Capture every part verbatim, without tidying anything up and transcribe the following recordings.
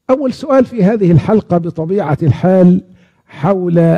أول سؤال في هذه الحلقة بطبيعة الحال حول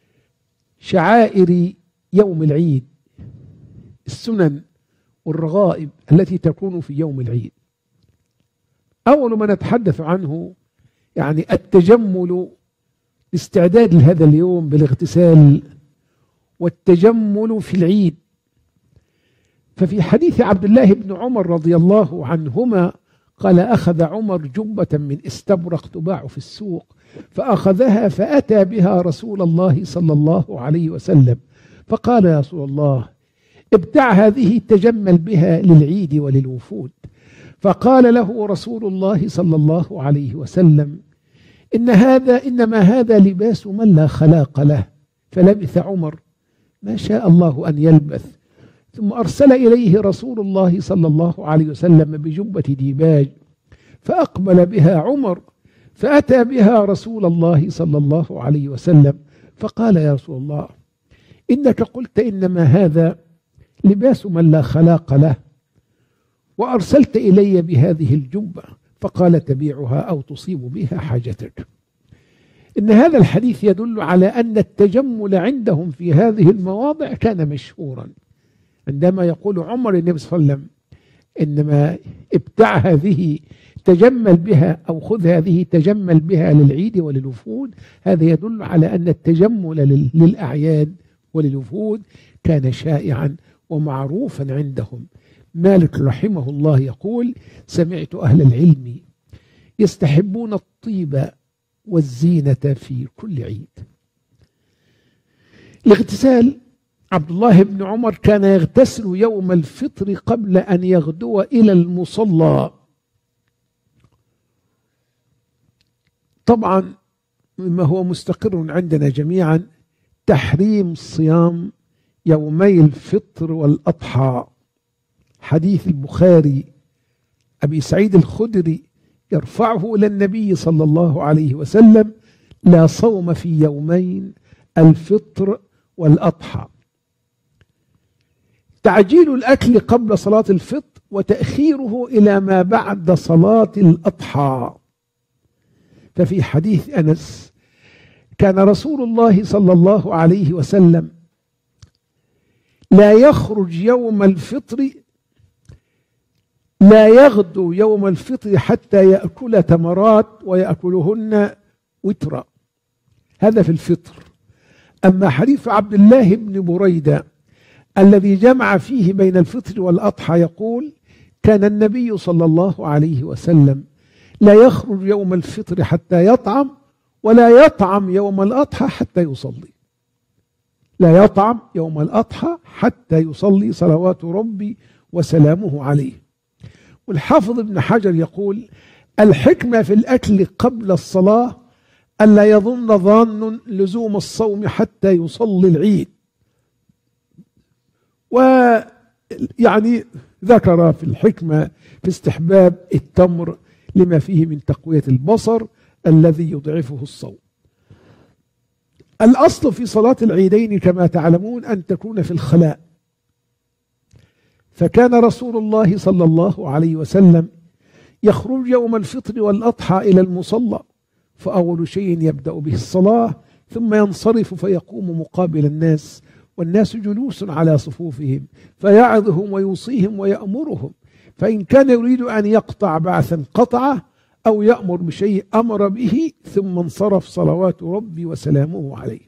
شعائر يوم العيد، السنن والرغائب التي تكون في يوم العيد. أول ما نتحدث عنه يعني التجمل، الاستعداد لهذا اليوم بالاغتسال والتجمل في العيد. ففي حديث عبد الله بن عمر رضي الله عنهما قال: أخذ عمر جبة من استبرق تباع في السوق فأخذها فأتى بها رسول الله صلى الله عليه وسلم فقال: يا رسول الله، ابتع هذه تجمل بها للعيد وللوفود. فقال له رسول الله صلى الله عليه وسلم: إن هذا إنما هذا لباس من لا خلاق له. فلبث عمر ما شاء الله أن يلبث، ثم أرسل إليه رسول الله صلى الله عليه وسلم بجبة ديباج، فأقبل بها عمر فأتى بها رسول الله صلى الله عليه وسلم فقال: يا رسول الله، إنك قلت إنما هذا لباس من لا خلاق له، وأرسلت إلي بهذه الجبة، فقال: تبيعها أو تصيب بها حاجتك. إن هذا الحديث يدل على أن التجمل عندهم في هذه المواضع كان مشهورا. عندما يقول عمر النبي صلى الله عليه وسلم: إنما ابتع هذه تجمل بها أو خذ هذه تجمل بها للعيد وللوفود، هذا يدل على أن التجمل للأعياد وللوفود كان شائعا ومعروفا عندهم. مالك رحمه الله يقول: سمعت أهل العلم يستحبون الطيب والزينة في كل عيد. الاغتسال، عبد الله بن عمر كان يغتسل يوم الفطر قبل أن يغدو إلى المصلى. طبعا مما هو مستقر عندنا جميعا تحريم صيام يومي الفطر والأضحى. حديث البخاري أبي سعيد الخدري يرفعه إلى النبي صلى الله عليه وسلم: لا صوم في يومين الفطر والأضحى. تعجيل الأكل قبل صلاة الفطر وتأخيره إلى ما بعد صلاة الأضحى. ففي حديث أنس: كان رسول الله صلى الله عليه وسلم لا يخرج يوم الفطر لا يغدو يوم الفطر حتى يأكل تمرات ويأكلهن وترا. هذا في الفطر. أما حديث عبد الله بن بريدة الذي جمع فيه بين الفطر والأضحى يقول: كان النبي صلى الله عليه وسلم لا يخرج يوم الفطر حتى يطعم، ولا يطعم يوم الأضحى حتى يصلي. لا يطعم يوم الأضحى حتى يصلي صلوات ربي وسلامه عليه. والحافظ ابن حجر يقول: الحكمة في الأكل قبل الصلاة ألا يظن ظان لزوم الصوم حتى يصلي العيد. ويعني ذكر في الحكمة في استحباب التمر لما فيه من تقوية البصر الذي يضعفه الصوم. الأصل في صلاة العيدين كما تعلمون أن تكون في الخلاء، فكان رسول الله صلى الله عليه وسلم يخرج يوم الفطر والأضحى إلى المصلى، فأول شيء يبدأ به الصلاة، ثم ينصرف فيقوم مقابل الناس والناس جلوس على صفوفهم، فيعظهم ويوصيهم ويأمرهم، فإن كان يريد أن يقطع بعثا قطعه أو يأمر بشيء أمر به، ثم انصرف صلوات ربي وسلامه عليه.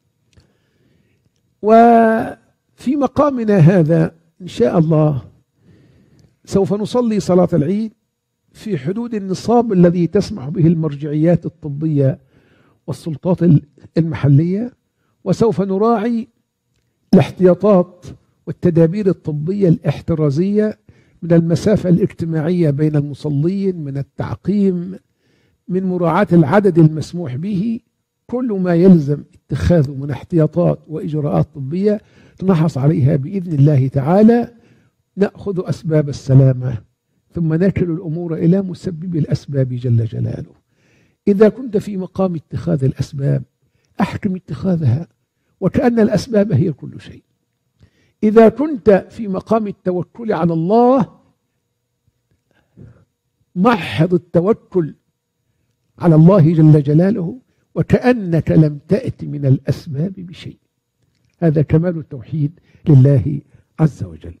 وفي مقامنا هذا إن شاء الله سوف نصلي صلاة العيد في حدود النصاب الذي تسمح به المرجعيات الطبية والسلطات المحلية، وسوف نراعي الاحتياطات والتدابير الطبية الاحترازية من المسافة الاجتماعية بين المصلين، من التعقيم، من مراعاة العدد المسموح به. كل ما يلزم اتخاذه من احتياطات وإجراءات طبية نحرص عليها بإذن الله تعالى. نأخذ أسباب السلامة ثم نكل الأمور إلى مسبب الأسباب جل جلاله. إذا كنت في مقام اتخاذ الأسباب أحكم اتخاذها، وكأن الأسباب هي كل شيء. إذا كنت في مقام التوكل على الله محض التوكل على الله جل جلاله وكأنك لم تأت من الأسباب بشيء. هذا كمال التوحيد لله عز وجل.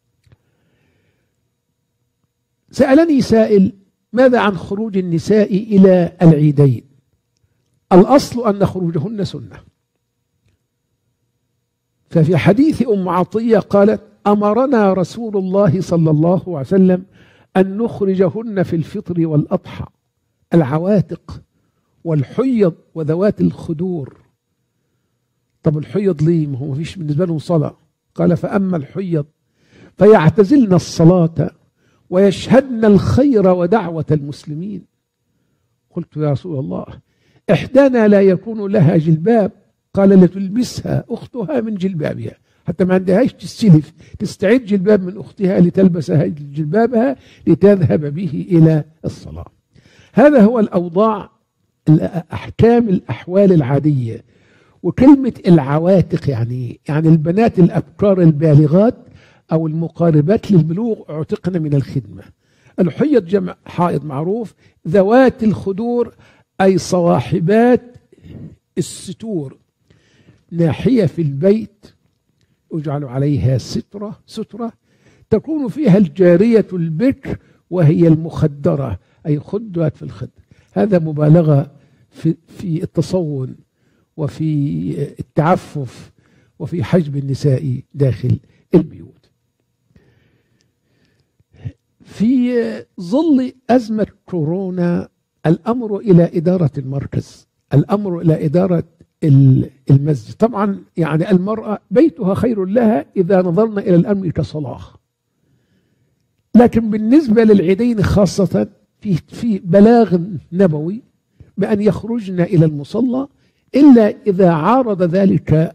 سألني سائل: ماذا عن خروج النساء إلى العيدين؟ الأصل أن خروجهن سنة. ففي حديث أم عطية قالت: أمرنا رسول الله صلى الله عليه وسلم أن نخرجهن في الفطر والأضحى، العواتق والحيض وذوات الخدور. طب الحيض ليه؟ ما هو مفيش بالنسبة لهم صلاة. قال: فأما الحيض فيعتزلن الصلاة ويشهدن الخير ودعوة المسلمين. قلت: يا رسول الله، إحدانا لا يكون لها جلباب. قال: لتلبسها أختها من جلبابها، حتى ما عندهاش تستلف، تستعد جلباب من أختها لتلبسها جلبابها لتذهب به إلى الصلاة. هذا هو الأوضاع، الأحكام، الأحوال العادية. وكلمة العواتق يعني يعني البنات الأبكار البالغات أو المقاربات للبلوغ اعتقن من الخدمة. الحيض جمع حائض معروف. ذوات الخدور أي صواحبات الستور، ناحية في البيت يجعل عليها سترة سترة تكون فيها الجارية البكر وهي المخدرة، أي خدت في الخد. هذا مبالغة في, في التصون وفي التعفف وفي حجب النساء داخل البيوت. في ظل أزمة كورونا الأمر إلى إدارة المركز، الأمر إلى إدارة المسجد. طبعا يعني المرأة بيتها خير لها إذا نظرنا إلى الأمر كصلاة، لكن بالنسبة للعيدين خاصة في في بلاغ نبوي بأن يخرجن إلى المصلى إلا إذا عارض ذلك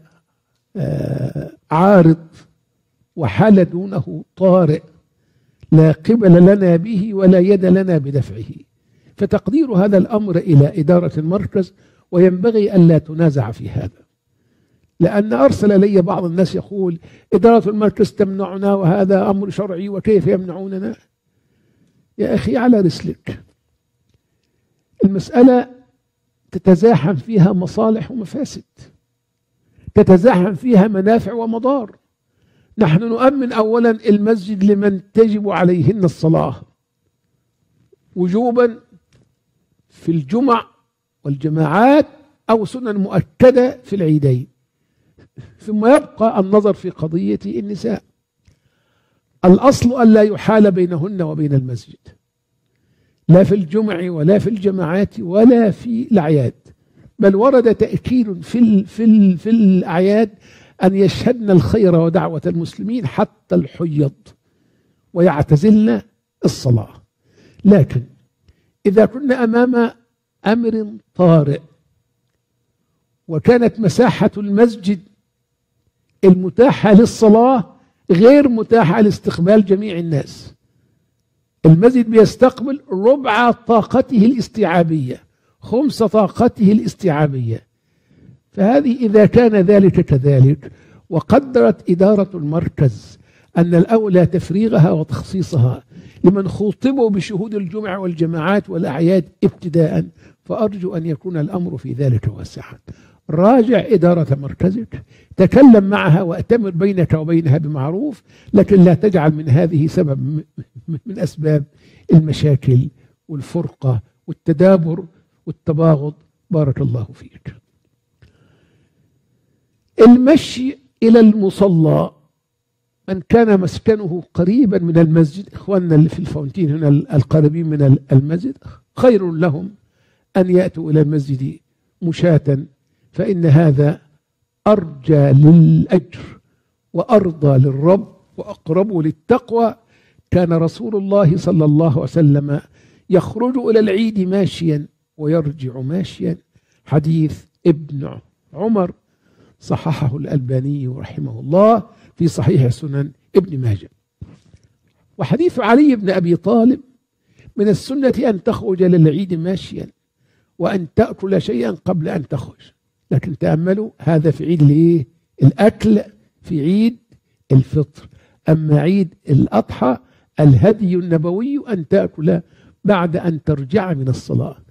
عارض وحال دونه طارئ لا قبل لنا به ولا يد لنا بدفعه. فتقدير هذا الأمر إلى إدارة المركز، وينبغي ألا تنازع في هذا، لأن أرسل لي بعض الناس يقول: إدارة المركز تمنعنا وهذا أمر شرعي وكيف يمنعوننا؟ يا أخي على رسلك، المسألة تتزاحم فيها مصالح ومفاسد، تتزاحم فيها منافع ومضار. نحن نؤمن أولا المسجد لمن تجب عليهن الصلاة وجوبا في الجمع والجماعات أو سنن مؤكدة في العيدين. ثم يبقى النظر في قضية النساء. الأصل أن لا يحال بينهن وبين المسجد، لا في الجمع ولا في الجماعات ولا في الأعياد، بل ورد تأكيد في ال في ال في الأعياد أن يشهدن الخير ودعوة المسلمين حتى الحيض ويعتزلن الصلاة. لكن إذا كنا أمام أمر طارئ وكانت مساحة المسجد المتاحة للصلاة غير متاحة لاستقبال جميع الناس، المسجد بيستقبل ربع طاقته الاستيعابية، خمس طاقته الاستيعابية، فهذه إذا كان ذلك كذلك وقدرت إدارة المركز أن الأولى تفريغها وتخصيصها لمن خوطبوا بشهود الجمع والجماعات والأعياد ابتداء، فأرجو أن يكون الأمر في ذلك واسعا. راجع إدارة مركزك، تكلم معها وأتمر بينك وبينها بمعروف، لكن لا تجعل من هذه سبب من أسباب المشاكل والفرقة والتدابر والتباغض. بارك الله فيك. المشي إلى المصلى، من كان مسكنه قريبا من المسجد، إخواننا اللي في الفونتين هنا القريبين من المسجد، خير لهم أن يأتوا إلى المسجد مشاة، فإن هذا أرجى للأجر وأرضى للرب وأقرب للتقوى. كان رسول الله صلى الله عليه وسلم يخرج إلى العيد ماشيا ويرجع ماشيا، حديث ابن عمر صححه الألباني رحمه الله في صحيح سنن ابن ماجه. وحديث علي بن أبي طالب: من السنة أن تخرج للعيد ماشيا وأن تأكل شيئا قبل أن تخرج. لكن تأملوا، هذا في عيد الايه؟ الأكل في عيد الفطر. أما عيد الأضحى الهدي النبوي أن تأكل بعد أن ترجع من الصلاة.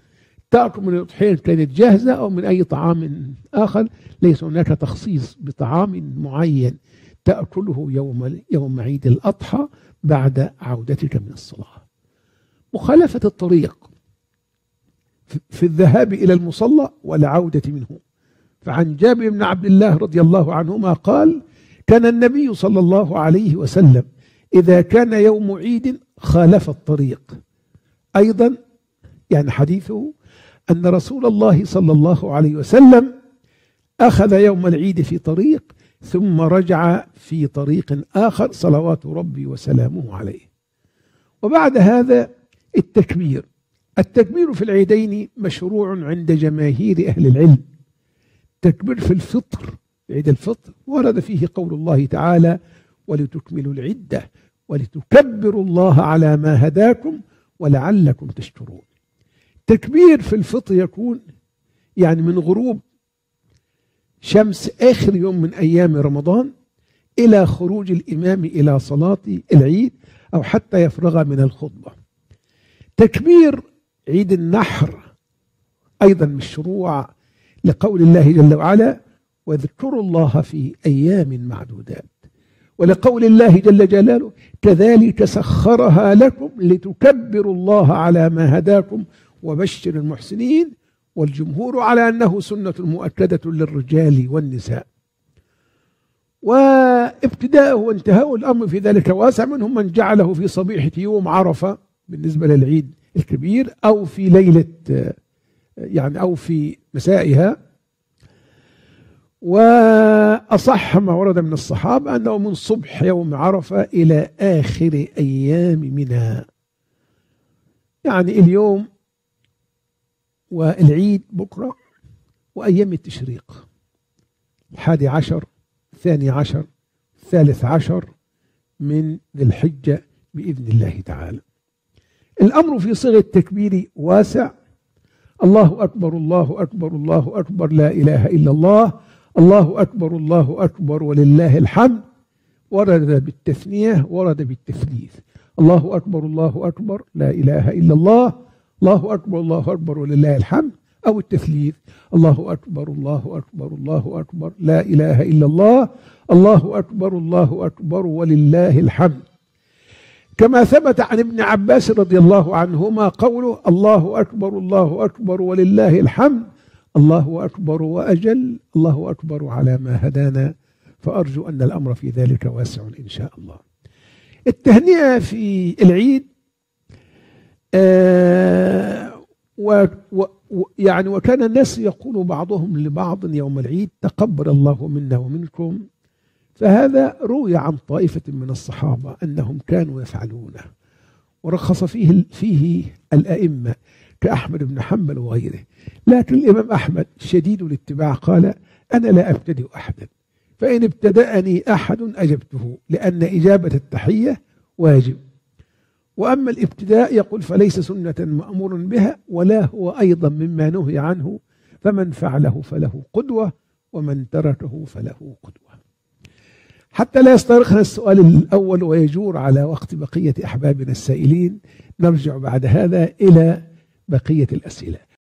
تأكل من الأضحية كانت جاهزة أو من أي طعام آخر، ليس هناك تخصيص بطعام معين تأكله يوم يوم عيد الأضحى بعد عودتك من الصلاة. مخالفة الطريق في الذهاب إلى المصلى والعودة منه. فعن جابر بن عبد الله رضي الله عنهما قال: كان النبي صلى الله عليه وسلم إذا كان يوم عيد خالف الطريق. أيضا يعني حديثه أن رسول الله صلى الله عليه وسلم أخذ يوم العيد في طريق ثم رجع في طريق آخر صلوات ربي وسلامه عليه. وبعد هذا التكبير. التكبير في العيدين مشروع عند جماهير أهل العلم. تكبير في الفطر، عيد الفطر، ورد فيه قول الله تعالى: ولتكملوا العدة ولتكبروا الله على ما هداكم ولعلكم تشكرون. تكبير في الفطر يكون يعني من غروب شمس آخر يوم من أيام رمضان إلى خروج الإمام إلى صلاة العيد أو حتى يفرغ من الخطبة. تكبير عيد النحر أيضا مشروع لقول الله جل وعلا: واذكروا الله في أيام معدودات، ولقول الله جل جلاله: كذلك سخرها لكم لتكبروا الله على ما هداكم وبشر المحسنين. والجمهور على أنه سنة مؤكدة للرجال والنساء. وابتداءه وانتهاء الأمر في ذلك واسع، منهم من جعله في صبيحة يوم عرفة بالنسبة للعيد الكبير، أو في ليلة يعني أو في مسائها. وأصح ما ورد من الصحابة أنه من صبح يوم عرفة إلى آخر أيام منى، يعني اليوم والعيد بكرة وأيام التشريق، الحادي عشر، الثاني عشر، الثالث عشر من ذي الحجة بإذن الله تعالى. الأمر في صيغة التكبير واسع. الله أكبر الله أكبر الله أكبر لا إله إلا الله، الله أكبر الله أكبر ولله الحمد. ورد بالتثنية، ورد بالتثليث. الله أكبر الله أكبر لا إله إلا الله، الله أكبر الله أكبر ولله الحمد، أو التثليث: الله أكبر الله أكبر الله أكبر لا إله إلا الله، الله أكبر الله أكبر ولله الحمد. كما ثبت عن ابن عباس رضي الله عنهما قوله: الله أكبر الله أكبر ولله الحمد، الله أكبر وأجل، الله أكبر على ما هدانا. فأرجو أن الأمر في ذلك واسع إن شاء الله. التهنئة في العيد آه و و يعني وكان الناس يقول بعضهم لبعض يوم العيد: تقبل الله منا ومنكم. فهذا روي عن طائفة من الصحابة أنهم كانوا يفعلونه، ورخص فيه فيه الأئمة كأحمد بن حنبل وغيره. لكن الإمام أحمد شديد الاتباع قال: أنا لا أبتدئ أحدا، فإن ابتدأني أحد أجبته، لأن إجابة التحية واجب. وأما الابتداء يقول فليس سنة مأمور بها، ولا هو أيضا مما نهي عنه، فمن فعله فله قدوة ومن تركه فله قدوة. حتى لا يسترخنا السؤال الأول ويجور على وقت بقية أحبابنا السائلين، نرجع بعد هذا إلى بقية الأسئلة.